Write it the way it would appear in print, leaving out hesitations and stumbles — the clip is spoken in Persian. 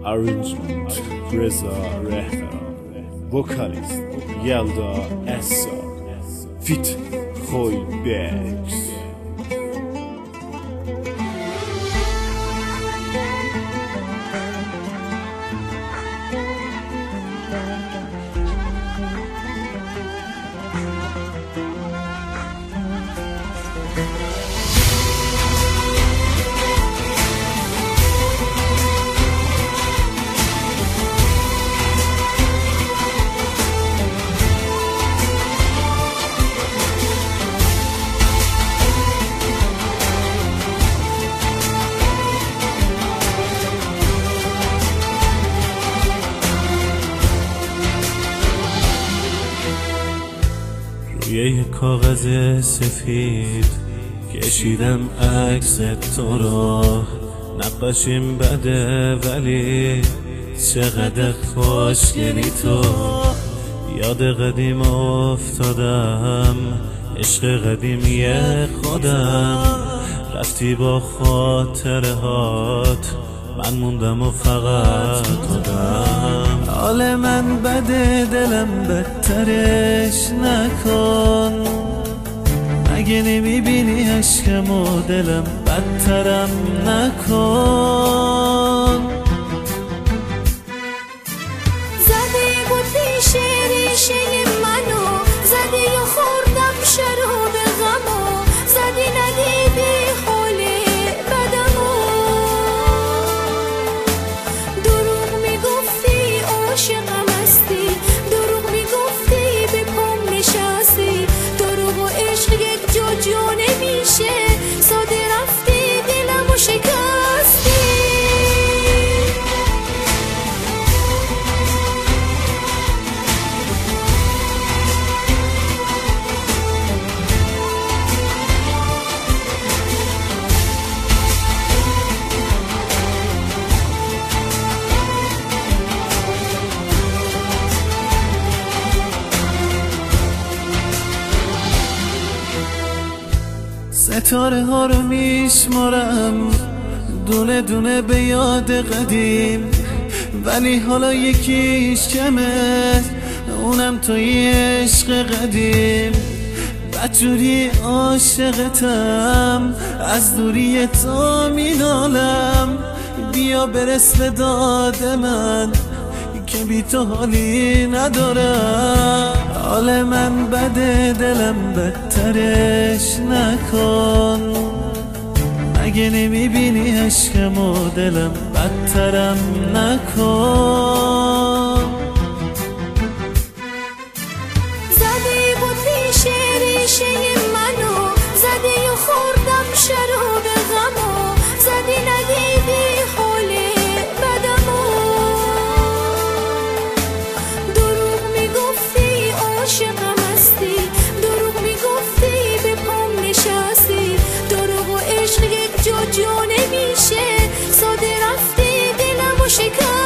Arrangement Reza Rehberan. Vocalist Yelda Essa. Fit Khoy Bex. یه کاغذ سفید کشیدم عکس تو رو، نقاشیم بده ولی چقدر خوشگلی تو. یاد قدیم افتادم، عشق قدیمی خودم، رفتی با خاطره هات، من موندم و فقط خودم. حال من بده دلم بدترش نکن، اگه نمیبینی عشقم و دلم بدترم نکن. زده بودی ریشه منو، زدی و خوردم شراب غمو، زدی ندیدی حالی بدمو. دروغ میگفتی عاشقم هستی، دروغ میگفتی به پام نشستی. دروغ و عشق یک جا نمیشه، ساده رفتی دلمو شکستی. ستاره ها رو میشمارم دونه دونه به یاد قدیم، ولی حالا یکیش کمه، اونم توی عشق قدیم. بدجوری عاشقتم، از دوری تو مینالم، بیا برس به داد من که بی تو حالی ندارم. حال من بده دلم بدترش نکن، اگه نمیبینی عشقم و دلم بدترم نکن. زدی بودی ریشه منو، زدی و خوردم شراب غمو، زدی ندیدی حالی بدمو. دروغ میگفتی عاشقم هستی، دروغ میگفتی به پام نشستی. دروغ و عشق یک جا نمیشه، ساده رفتی دلمو شکستی.